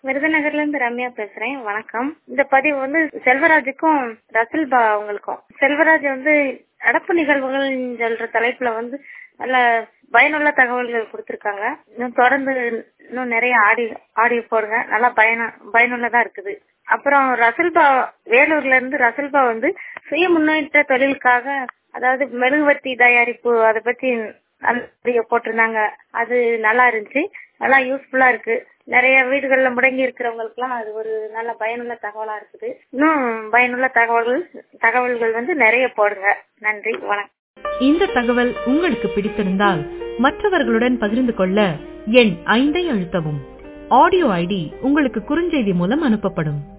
விருதுநகர்ல இருந்து ரம்யா பேசுறேன். வணக்கம். இந்த பதிவு செல்வராஜுக்கும் ரசல்பா அவங்களுக்கும். செல்வராஜ் நடப்பு நிகழ்வுகள் சொல்ற தலைப்புல நல்ல பயனுள்ள தகவல்கள் கொடுத்திருக்காங்க. இன்னும் தொடர்ந்து நிறைய ஆடியோ போடுங்க. நல்லா பயனுள்ளதா இருக்குது. அப்புறம் ரசல்பா வேலூர்ல இருந்து ரசல்பா சுய முன்னேற்ற தொழிலுக்காக, அதாவது மெழுகுவர்த்தி தயாரிப்பு, அதை பத்தி நிறைய போட்டிருந்தாங்க. அது நல்லா இருந்துச்சு. நல்லா யூஸ்ஃபுல்லா இருக்கு. நிறைய வீடுகள்ல முடங்கி இருக்கிறவங்களுக்கு எல்லாம் அது ஒரு நல்ல பயனுள்ள தகவலா இருக்குது. இன்னும் பயனுள்ள தகவல்கள் நிறைய போடுங்க. நன்றி, வணக்கம். இந்த தகவல் உங்களுக்கு பிடித்திருந்தால் மற்றவர்களுடன் பகிர்ந்து கொள்ள எண் 5 அழுத்தவும். ஆடியோ ஐடி உங்களுக்கு குறுஞ்செய்தி மூலம் அனுப்பப்படும்.